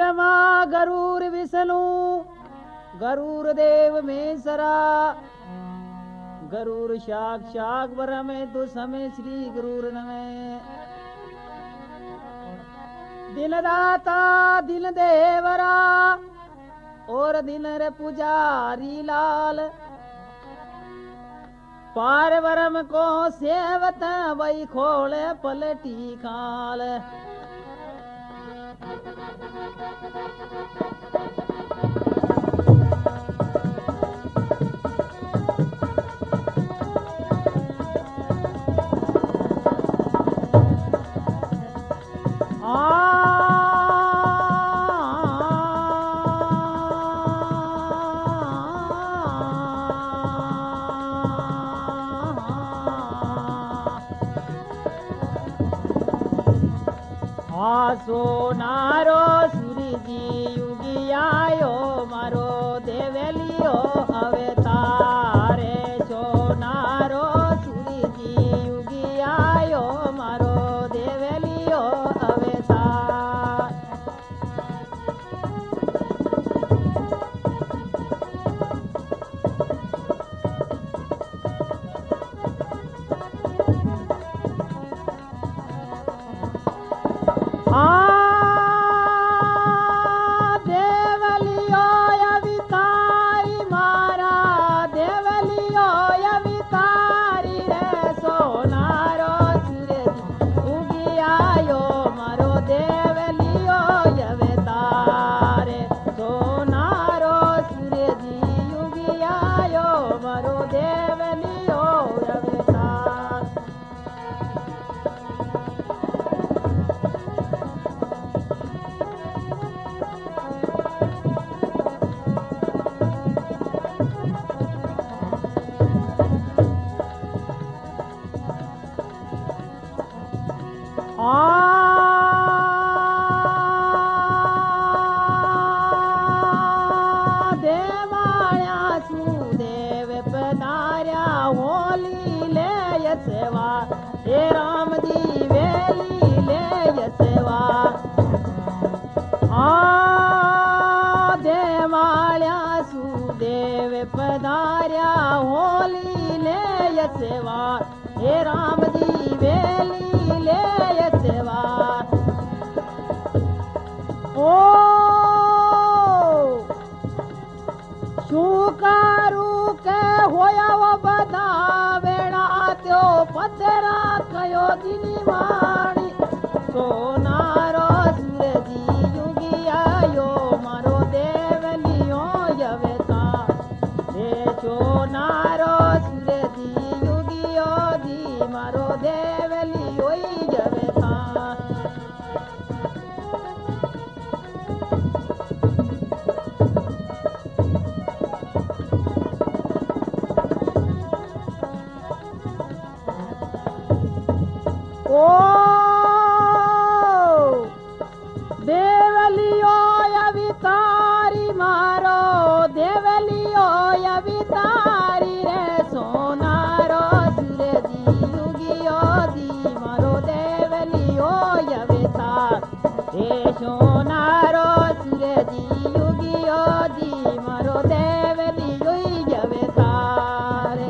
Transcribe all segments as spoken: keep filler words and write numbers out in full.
ब्रह्मा गरुड़ विष्णु गरुड़ देव महेश्वरा गरुड़ साक्षात् ब्रह्म तो समय श्री गरुड़ नमः। दिन दाता दिन देवरा और दिन रे पुजारी लाल पार ब्रह्म को सेवत वही खोले पलटी खाल। सोनारो सूरजी युगी आयो मारो देवलियो अवतारे। सोनारो सूरजी युगी आयो मारो देवलियो अवतार। हे राम जी वेली ले सेवा आ देवाल्या सुदेव पधार्या होली ले सेवा। हे राम जी वेली ले सेवा। ओ शुकारू के होया वो बदा वेड़ा त्यो पथरा कयो दिनी वाणी। सोनारो सूरजी युगी आयो मारो देवलियो यवेता। हे सोनारो सूरजी युगी ओदी मारो देवलियो यवेता। ओ देवलियो अवितारी मारो देवलियो अवितारी रे। सोनारो सूरजी युगियो दी मारो देवलियो अवितार। हे सोनारो सूरजी युगियो दी मारो देवलियो अवितार।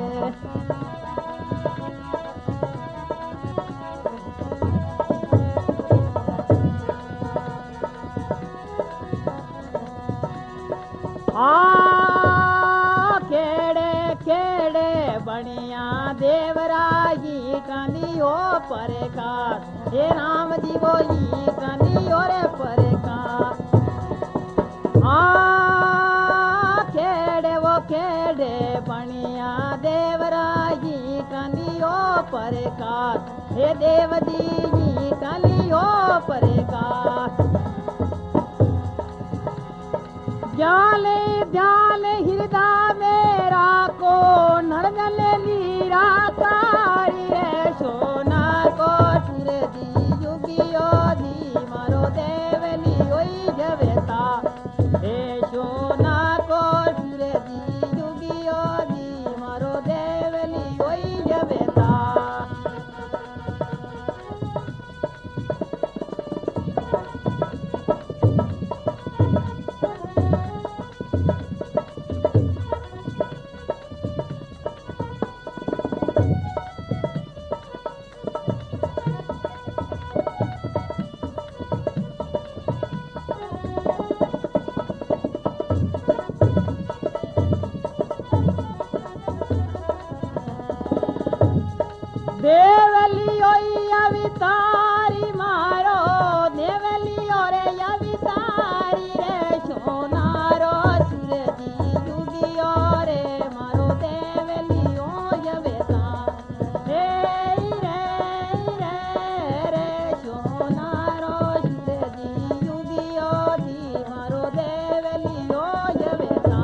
आ केड़े केड़े बनिया देवरागी कांदियो परेकार। हे राम जी बोली कांदियो रे परेकार। आ केड़े वो केड़े बनिया देवरागी कांदियो परेकार। हे देव जी कांदियो परेकार। जाले जाले हृदय मेरा को नरजल लीरा कारी रे। सोना को सूरजी युगियो दी मारो देवली ओई जवेता। हे सोना को सूरजी युगियो दी मारो देवली ओई जवेता। अवितारी रे सोनारो सूरजी युगियो रे मारो देवलियो यवेता रे रे रे रे सोनारो सूरजी युगियो दी मारो देवलियो यवेता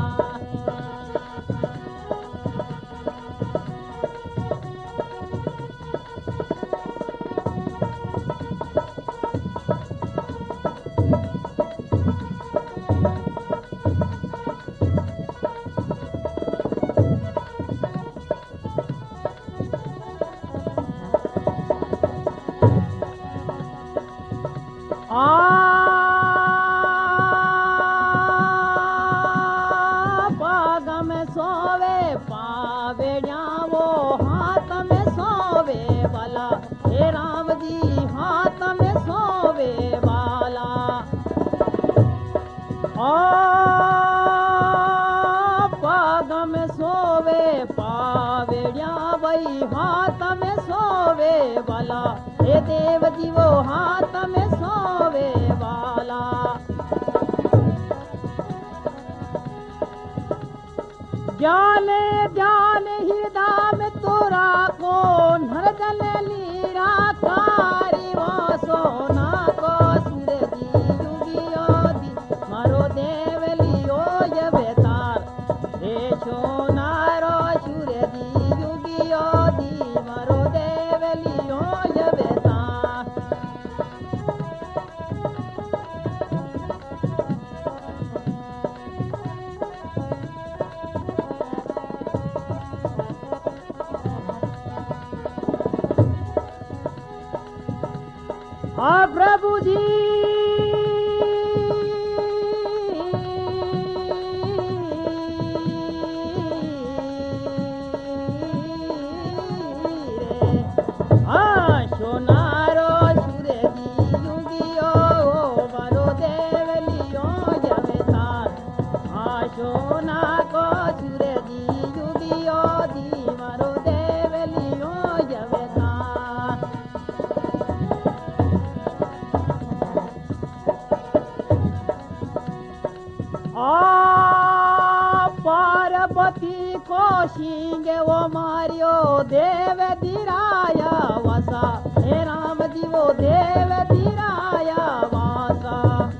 पाग में सोवे पावेड़िया वो हाथ में सोवे वाला हे राम जी हाथ में सोवे वाला ओ पाग में सोवे पावेड़िया वही हाथ में सोवे वाला हे देव जी वो हाथ में सोवे वाला ज्ञान ध्यान हृदय में तोरा को नरजन लीरा कारी वो सोना को सूरजी युगियो दी मारो देवलियो यवेतार रे सोनारो सूरजी युगियो दी मारो देवलियो यवेतार आ प्रभु जी हाँ सोनारो सूरजी युगियो मारो देवलियो यवेतार हाँ सोना को सूरजी युगियो दी मारो देवलियो यवेतार पार्वती को सिंह वो मारियो देव धीराया वासा हे राम जी वो देव धीराया वासा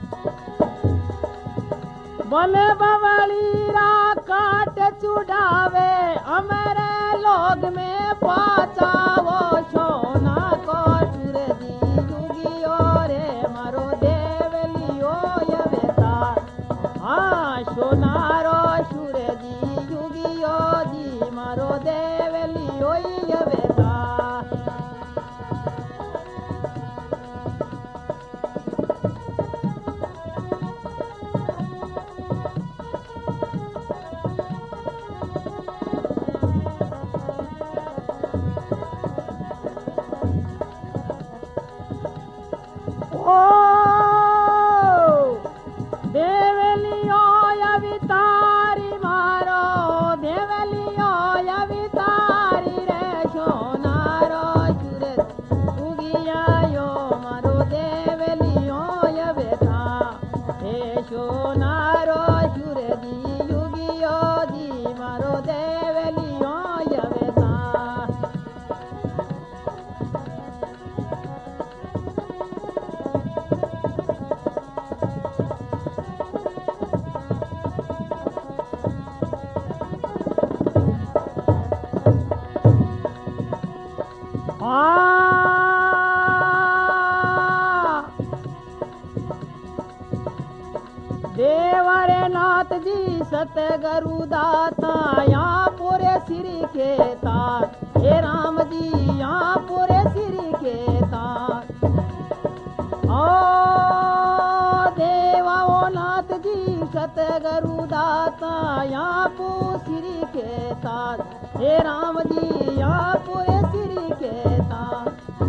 बोले बवलीरा काट चुड़ावे अमरे लोग में पाचा वो सोना को सूरजी युगियो रे मारो देवलियो यवेतार हाँ सोनारो सूरजी युगियो जी मारो देवलियो यवेतार ओ देवलियो यवितारी मारो देवलियो यवितारी रे सोनारो सूरज उगियायो मारो देवलियो यवेता हे सोनारो सूरजी युगियो जी मारो देवलियो यवेता देवरे नाथ जी सतगुरु दाता यहाँ पूरे श्री के तार हे राम जी यहाँ पूरे श्री के तार ओ देवा ओ नाथ जी सतगुरु दाता यहाँ पूरे श्री के तार हे राम जी यहाँ पूरे श्री के तार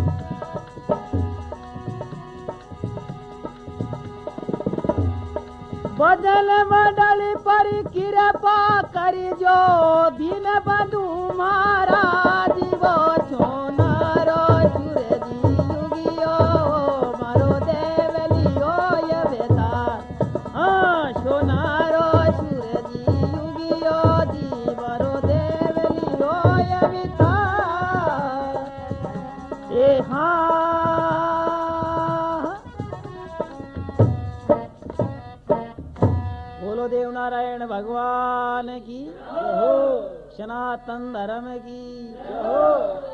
बदल बदल पर कृपा करी जो दिन बधु महाराज वो सोनारो सूरजी युगियो मारो देवलियो यवेता बोलो देव नारायण भगवान की, सनातन धर्म की।